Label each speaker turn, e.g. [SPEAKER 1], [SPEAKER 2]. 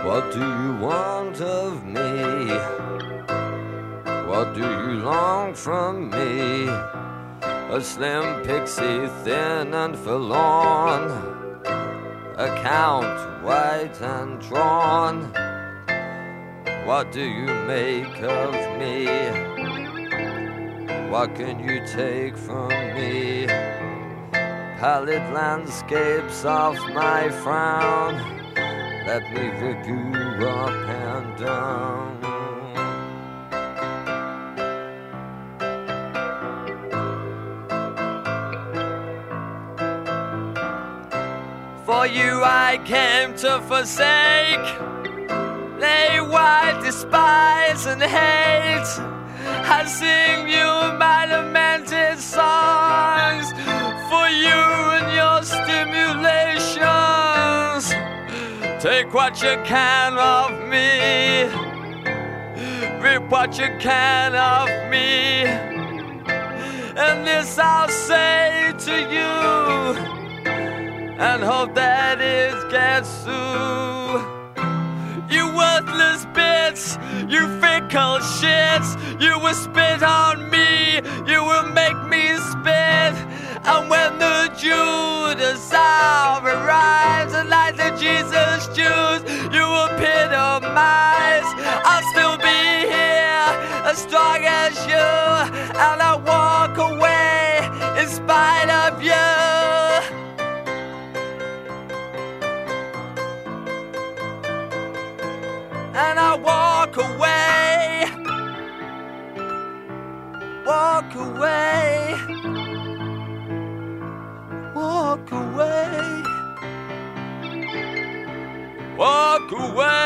[SPEAKER 1] What do you want of me? What do you long from me? A slim pixie, thin and forlorn, account white and drawn. What do you make of me? What can you take from me? Pallid landscapes of my frown, let me rip you up and down. For you I came to forsake, lay wide, despise and hate. I sing you my lamented songs for you and your stimulations. Take what you can of me, rip what you can of me, and this I'll say to you, and hope that it gets through. You worthless bits, you fickle shits, you will spit on me, you will make me spit. And when the Judas hour arrives, and like the Jesus Jews, you will epitomize. I'll still be here, as strong as you, and I'll walk away in spite of you. And I walk away, walk away, walk away, walk away.